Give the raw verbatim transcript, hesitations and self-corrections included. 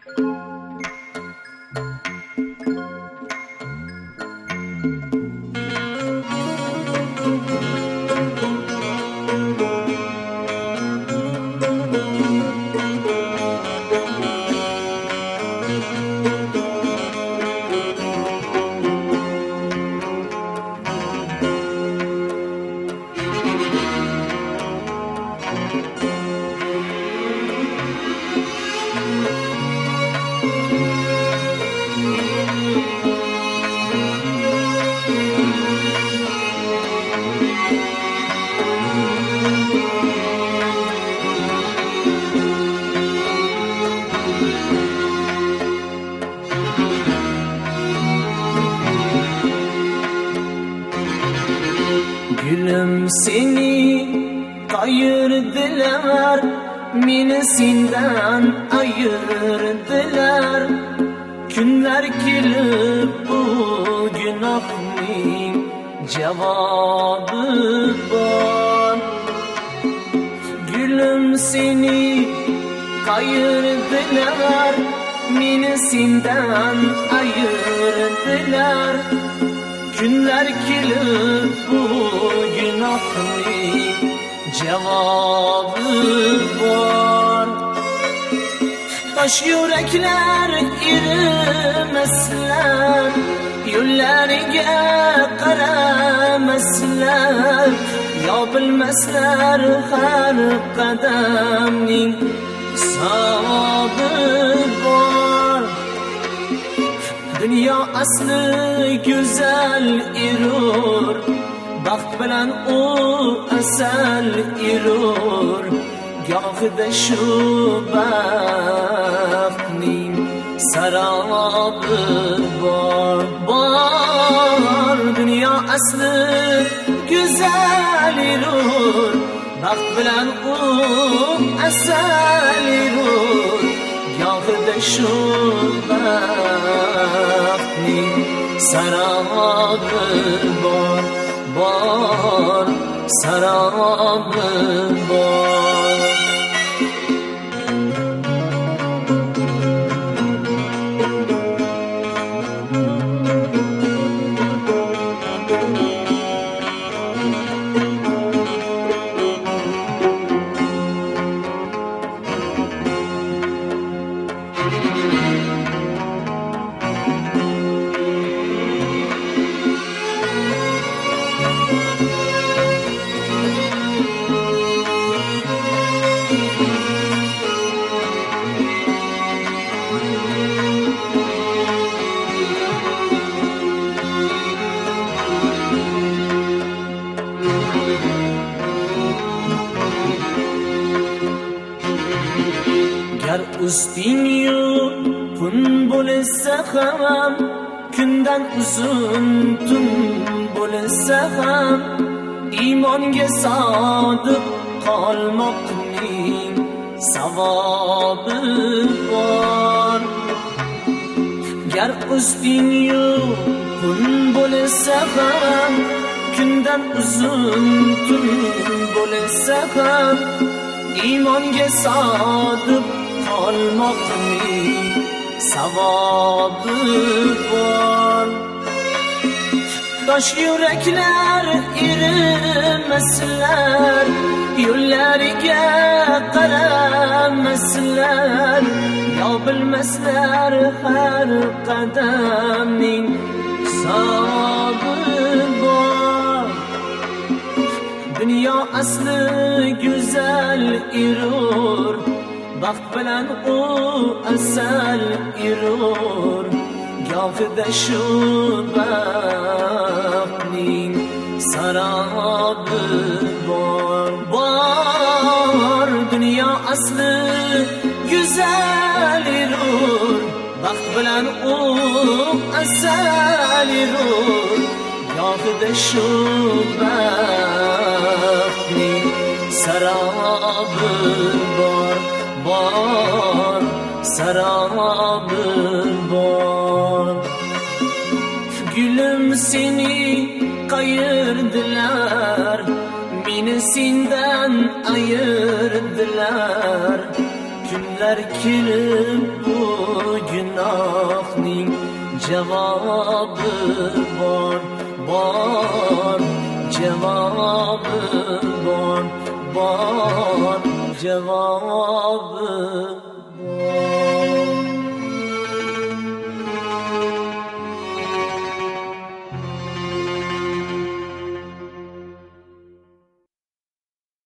Gülüm seni kayırdılar, meni senden ayırdılar. Günler gelip bu günahın cevabı var. Gülüm seni kayırdılar, meni senden ayırdılar. Günler gelip bu günahın cevabı var. Taş yürekler erimesinler, yo'llariga qaramaslar. Yo bilmaslar har qadamning savobi bor. Dünya asli güzel erur, baxt bilan u asal erur. Gohida shu baxtning sarobi bor, bor. Dünya asli güzel erur, baxt bilan u asal erur. Gohida shu baxtning sarobi bor, bor, sarobi bor. Gar usting yupun bo'lsa ham, kundan uzun tun bo'lsa ham, iymonga sodiq qolmoqning savobi bor. Gar usting yupun bo'lsa ham, kundan uzun tun bo'lsa ham, iymonga sodiq qolmoqning savobi bor. Tosh yuraklar erimaslar, yo'llariga qaramaslar. Yo bilmaslar har qadamning savobi bor. Dünya asli güzel erur, baxt bilan u asal erur. Gohida shu baxtning sarobi bor, bor. Dünya asli güzel erur, baxt bilan u asal erur. Gohida shu baxtning sarobi bor, bor, sarobi bor. Gülüm seni kayırdılar, meni senden ayırdılar. Günler kelib bu cevabı var, var, cevabı var, var, cevabı var.